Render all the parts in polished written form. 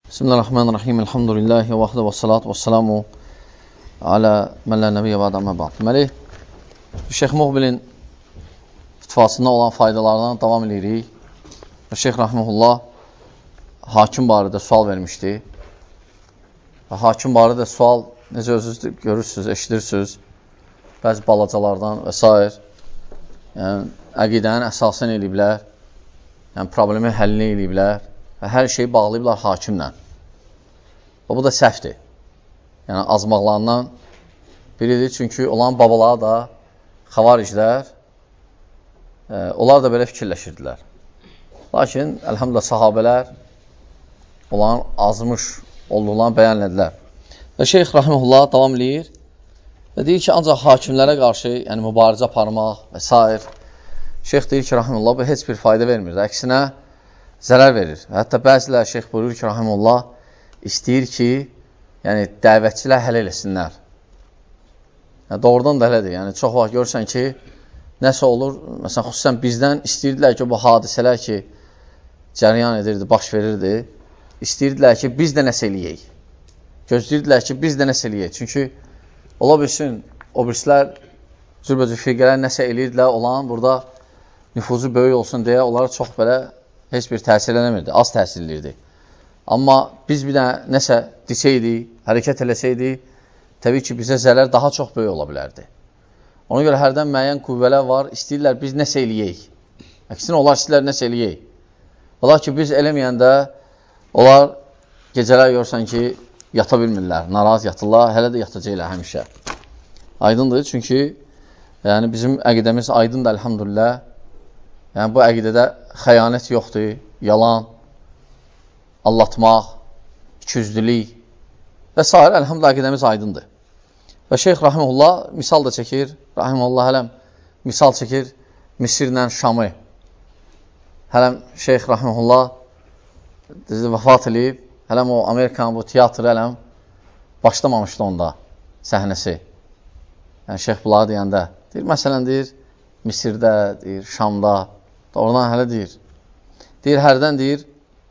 Bismillahirrahmanirrahim. Elhamdülillahi və xədə və salatu və selamu alə mən lə nəbiyyə və adəmə bə'd. Deməli, Şeyx Muqbilin fitvasında olan faydalardan davam edirik. Şeyx Rahimullah hakim barədə sual vermişdi. Və hakim barədə sual, necə özünüz görürsünüz, eşidirsiniz, bəzi balacalardan və s. Yəni, əqidənin əsasını eləyiblər, yəni problemi həllini eləyiblər və hər şeyi bağlayıblar hakimlə. Və bu da səhvdir. Yəni, azmaqlarından biridir. Çünki onların babaları da xavariclər, onlar da belə fikirləşirdilər. Lakin, əlhamdülillah, sahabələr onların azmış olduğunu bəyan edilər. Və Şeyx Rahimullah davam edir və deyir ki, ancaq hakimlərə qarşı, yəni mübarizə aparmaq və s. Şeyx deyir ki, Rahimullah, bu heç bir fayda vermir. Əksinə, zərər verir. Hətta bəzilər Şeyx buyurur ki, Rahimullah istəyir ki, yəni dəvətçilər həll eləsinlər. Yəni, doğrudan da elədir. Yəni, çox vaxt görürsən ki, nəsə olur, məsələn, xüsusən bizdən istəyirdilər ki, bu hadisələr ki, cəryan edirdi, baş verirdi, istəyirdilər ki, biz də nəsə eləyək. Gözləyirdilər ki, biz də nəsə eləyək. Çünki, ola bilsin, o birislər, cürbəcür firqələr nəsə eləyirdilər, olan burada nüfuzu böyük olsun deyə, onlara çox belə heç bir təsir eləmirdi, az təsir edirdi. Amma biz bir də nəsə desəydik, hərəkət eləsəydik, təbii ki, bizə zərər daha çox böyük ola bilərdi. Ona görə hərdən müəyyən qüvvələr var, istəyirlər biz nəsə eləyək. Əksinə, onlar istəyirlər nəsə eləyək. Ola ki, biz eləməyəndə, onlar gecələr görsən ki, yata bilmirlər, naraz yatırlar, hələ də yatacaqlar həmişə. Aydındır, çünki yəni, bizim əqidəmiz aydındır, əlhamdülillah. Yəni, bu əqidədə xəyanət yoxdur, yalan, allatmaq, ikiyüzlülük və s. Əlhamdülillah, əqidəmiz aydındır. Və Şeyx Rahimullah misal da çəkir, Rahimullah hələm misal çəkir Misirlə Şamı. Hələm Şeyx Rahimullah vəfat edib, hələm o Amerikanın bu teatrı hələm başlamamışdı onda səhnəsi. Yəni, Şeyx bunları deyəndə, deyir, məsələn, deyir, Misirdə, deyir, Şamda, oradan hələ deyir. Deyir, hərdən deyir,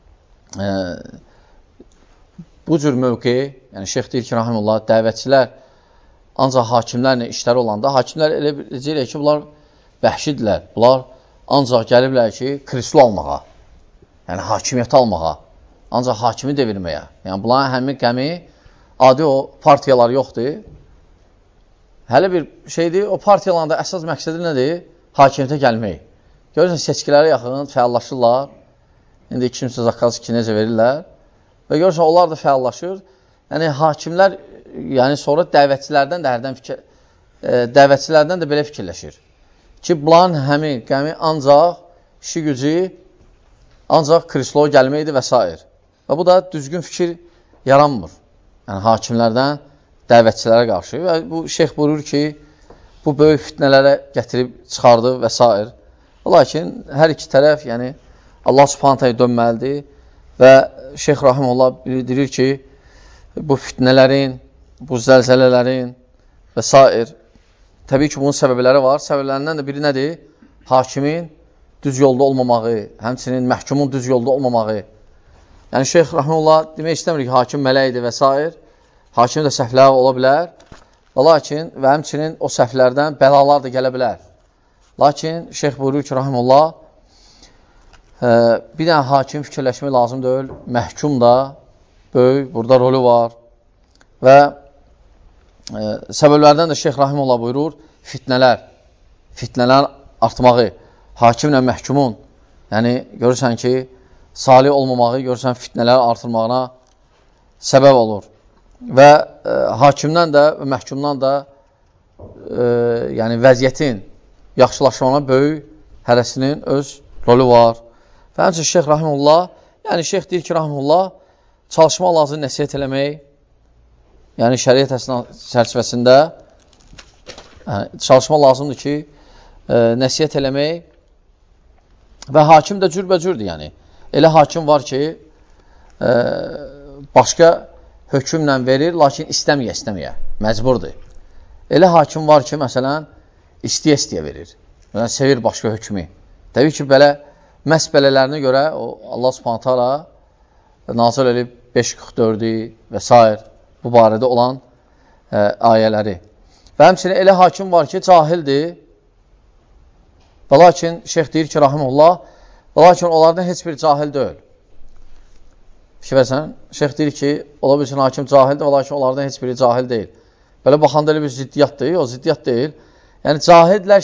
bu cür mövqeyi, yəni Şeyx deyir ki, Rahimullah, dəvətçilər ancaq hakimlərlə işləri olanda, hakimlər elə biləcəklər ki, bunlar vəhşidirlər, bunlar ancaq gəliblər ki, kristal almağa, yəni hakimiyyəti almağa, ancaq hakimi devirməyə. Yəni, bunların həmin qəmi, adi o partiyalar yoxdur. Hələ bir şeydir, o partiyalarında əsas məqsədi nədir? Hakimiyyətə gəlmək. Görürsən, seçkilərə yaxın fəallaşırlar. İndi 200 zakaz ki, necə verirlər. Və görürsən, onlar da fəallaşır. Yəni, hakimlər, yəni sonra dəvətçilərdən də hərdən dəvətçilərdən də belə fikirləşir. Ki, bunların həmin qəmi ancaq işi gücü, ancaq krisloya gəlməkdir və s. Və bu da düzgün fikir yaranmır. Yəni, hakimlərdən dəvətçilərə qarşı və bu şeyx buyurur ki, bu böyük fitnələrə gətirib çıxardı və s. Lakin hər iki tərəf, yəni Allah Subhanahu dönməlidir və Şeyx Rahimullah bildirir ki, bu fitnələrin, bu zəlzələlərin və s. Təbii ki, bunun səbəbləri var. Səbəblərindən də biri nədir? Hakimin düz yolda olmamağı, həmçinin məhkumun düz yolda olmamağı. Yəni Şeyx Rahimullah demək istəmir ki, hakim mələkdir və s. Hakimin də səhvləri ola bilər. Lakin və həmçinin o səhvlərdən bəlalar da gələ bilər. Lakin Şeyx buyurur ki, Rahimullah, bir dənə hakim fikirləşmək lazım deyil. Məhkum da böyük, burada rolü var. Və səbəblərdən də Şeyx Rahimullah buyurur, fitnələr artmağı, hakimlə məhkumun, yəni görürsən ki, salih olmamağı, görürsən fitnələr artırmağına səbəb olur. Və hakimdən də, məhkumdan da yəni vəziyyətin yaxşılaşmağına böyük hərəsinin öz rolü var. Və həmçinin Şeyx Rahimullah, yəni Şeyx deyir ki, Rahimullah, çalışmaq lazım nəsiyyət eləmək, yəni şəriət çərçivəsində çalışmaq lazımdır ki, nəsiyyət eləmək və hakim də cürbəcürdür, yəni. Elə hakim var ki, başqa hökmlə verir, lakin istəməyə, məcburdur. Elə hakim var ki, məsələn, istəyə verir. Məsələn, sevir başqa hökmü. Təbii ki, belə məhz belələrinə görə Allah Subhanahu taala nazil edib 5.44-i və s. bu barədə olan ayələri. Və həmçinin elə hakim var ki, cahildir. Və lakin, şeyx deyir ki, rahimullah, və lakin onlardan heç bir cahil deyil. Fikir versən, şeyx deyir ki, ola bilsin hakim cahildir, və lakin onlardan heç biri cahil deyil. Belə baxanda elə bir ziddiyyatdır, o ziddiyyat deyil. Yəni, cahillər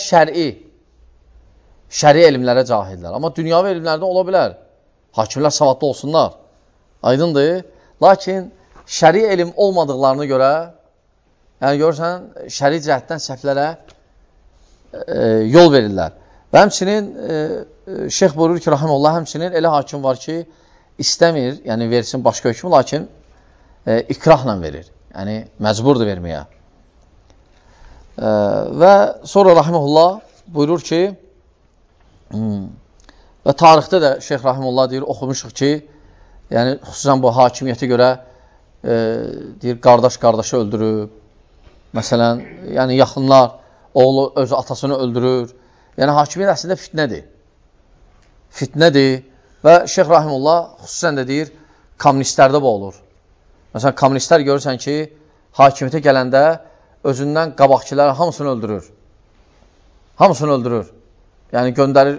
şəri elmlərə cahillər. Amma dünyavi elmlərdə ola bilər. Hakimlər savadlı olsunlar. Aydındır. Lakin şəri elm olmadıqlarını görə, yəni görürsən, şəri cəhətdən səhvlərə yol verirlər. Və həmçinin, şeyx buyurur ki, rahimullah, həmçinin elə hakim var ki, istəmir, yəni versin başqa hökmü, lakin ikrahla verir. Yəni, məcburdur verməyə. Və sonra rahimullah buyurur ki, və tarixdə də şeyx rahimullah deyir, oxumuşuq ki, yəni xüsusən bu hakimiyyətə görə deyir, qardaşı öldürüb, məsələn, yəni yaxınlar, oğlu öz atasını öldürür. Yəni hakimiyyət əslində fitnədir. Fitnədir və şeyx rahimullah xüsusən də deyir, kommunistlərdə bu olur. Məsələn, kommunistlər görürsən ki, hakimiyyətə gələndə özündən qabaqçılar hamısını öldürür. Hamısını öldürür. Yəni göndərir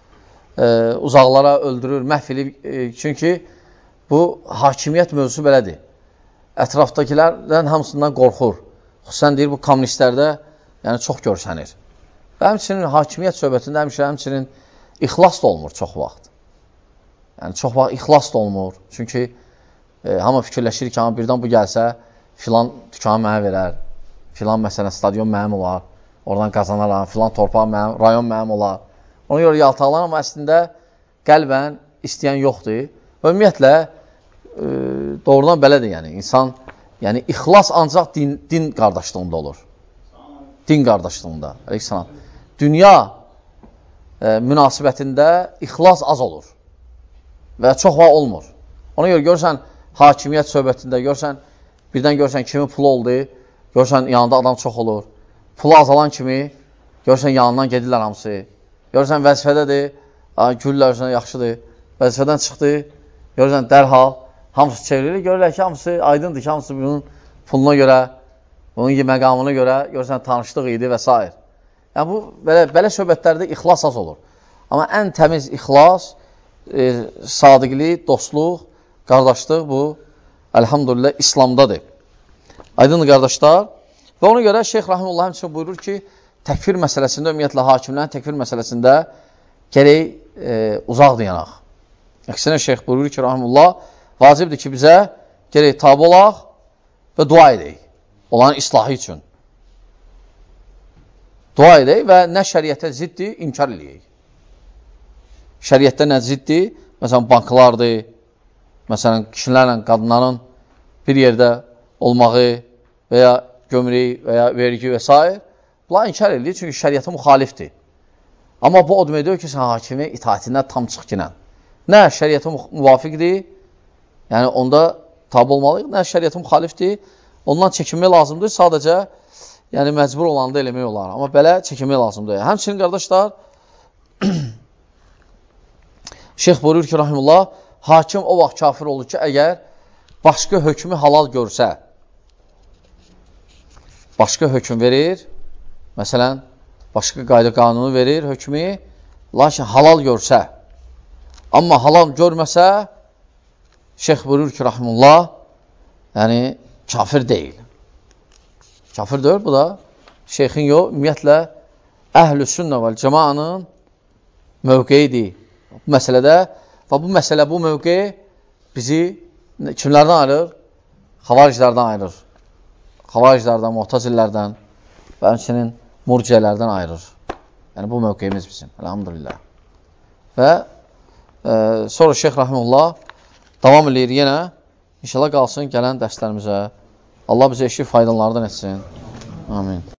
uzaqlara, öldürür, məhv edib. Çünki bu hakimiyyət mövzusu belədir. Ətrafdakilərdən hamısından qorxur. Xüsusən deyir, bu kommunistlərdə yəni çox görsənir. Və həmçinin hakimiyyət söhbətində həmçinin ixlas da olmur çox vaxt. Yəni çox vaxt ixlas da olmur. Çünki hamı fikirləşir ki, birdən bu gəlsə, filan dükanı mənə verər, filan məsələn stadion mənim olar, oradan qazanaram, filan torpaq mənim, rayon mənim olar. Ona görə yaltaqlar, amma əslində qəlbən istəyən yoxdur. Və ümumiyyətlə, doğrudan belədir yəni. İnsan, yəni ixlas ancaq din qardaşlığında olur. Din qardaşlığında. Əleyhissalam. Dünya münasibətində ixlas az olur. Və çox vaxt olmur. Ona görə görürsən, hakimiyyət söhbətində görürsən, birdən görürsən kimi pulu oldu, görürsən yanında adam çox olur. Pulu azalan kimi, görürsən yanından gedirlər hamısı. Görürsən vəzifədədir, güllər görürsən yaxşıdır. Vəzifədən çıxdı, görürsən dərhal, hamısı çevrilir. Görürlər ki, hamısı aydındır ki, hamısı bunun puluna görə, bunun məqamına görə, görürsən tanışlıq idi və s. Yəni bu, belə söhbətlərdə ixlas az olur. Amma ən təmiz ixlas, sadiqlik, dostluq, qardaşlıq bu, əlhamdülillah, İslamdadır. Aydındır qardaşlar. Və ona görə şeyx rahimullah həmçinin buyurur ki, təkfir məsələsində, ümumiyyətlə hakimlərin təkfir məsələsində gərək uzaq dayanaq. Əksinə şeyx buyurur ki, rahimullah, vacibdir ki, bizə gərək tabi olaq və dua edək. Onların islahı üçün. Dua edək və nə şəriətə ziddir, inkar edək. Şəriətdə nə ziddir? Məsələn, banklardır, məsələn, kişilərlə qadınların bir yerdə olmağı və ya gömrük və ya vergi və s. Bunlar inkar edilir, çünki şəriətə müxalifdir. Amma bu o demək deyir ki, sən hakimi itaətindən tam çıx ki, nə şəriətə müvafiqdir, yəni onda tabi olmalıyıq, nə şəriətə müxalifdir, ondan çəkinmək lazımdır, sadəcə yəni məcbur olanda eləmək olar. Amma belə çəkinmək lazımdır. Həmçinin qardaşlar, şeyx buyurur ki, rahimullah, hakim o vaxt kafir olur ki, əgər başqa hökmü halal görsə, başqa hökm verir, məsələn, başqa qayda qanunu verir hökmü, lakin halal görsə, amma halal görməsə, şeyx buyurur ki, rahimullah, yəni kafir deyil. Kafir deyil, bu da şeyxin yox, ümumiyyətlə, əhl-i sünnə vəl cəmaanın mövqeyidir. Bu məsələdə və bu məsələ, bu mövqe bizi kimlərdən ayırır? Xavariclərdən ayırır. Xavariclərdən, muhtazillərdən və həmçinin murciyələrdən ayırır. Yəni, bu mövqeyimiz bizim. Elhamdülillah. Və sonra şeyx rahimullah davam edir yenə. İnşallah qalsın gələn dərslərimizə. Allah bizə eşit faydalardan etsin. Amin.